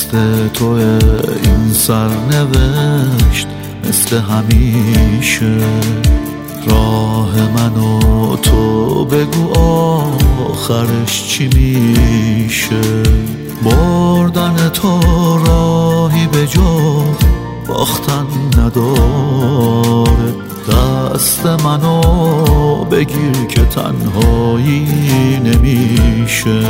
دست تو این سرنوشت مثل همیشه. راه من و تو بگو آخرش چی میشه. بردن تو راهی به جا باختن نداره. دست منو بگیر که تنهایی نمیشه.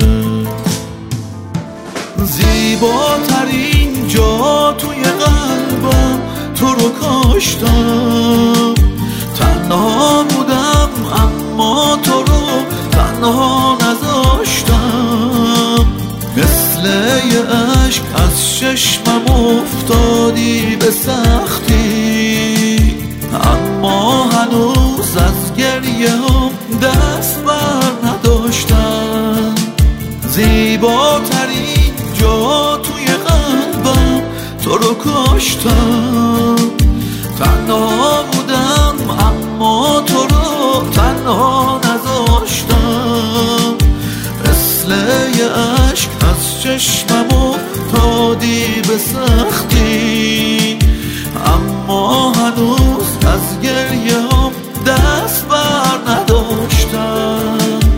زیباترین جا توی قلبم تو رو کاشتم. تنها بودم اما تو رو تنها نذاشتم. مثل یه عشق از چشمم افتادی به سختی، اما هنوز از گریه هم دست بر نداشتم. زیباترین جا توی قلبم تو رو کاشتم. تنها بودم اما تو رو تنها نذاشتم. مثل یه عشق از چشمم افتادی به سختی، اما هنوز از گریه هم دست بر نداشتم.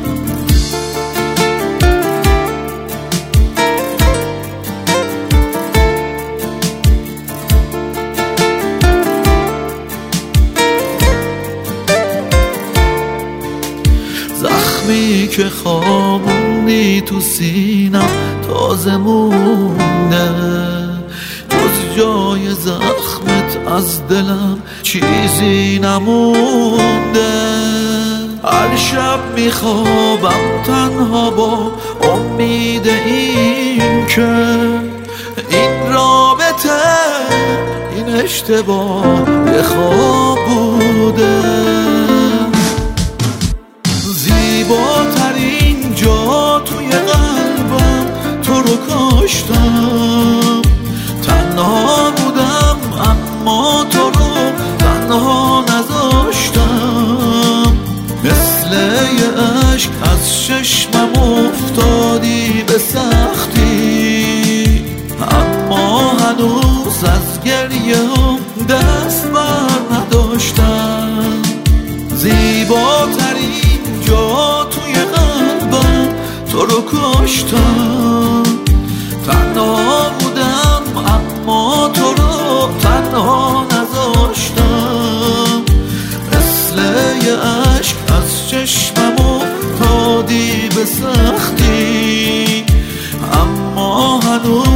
زخمی که خوابوندی تو سینم تازه مونده. جز جای زخمت از دلم چیزی نمونده. هر شب میخوابم تنها با امید این که این رابطه این اشتباه یه خواب بوده. زیباترین جا توی قلبم تو رو کاشتم. تنها بودم اما تو رو تنها نذاشتم. مثل یه عشق از چشمم افتادی به سختی، اما هنوز از گریه هم دست بر نداشتم. زیباترین جا توی قلبم تو رو کاشتم. تنها بودم اما تو رو تنها نذاشتم. مثل یه عشق از چشمم افتادی به سختی، اما هنوز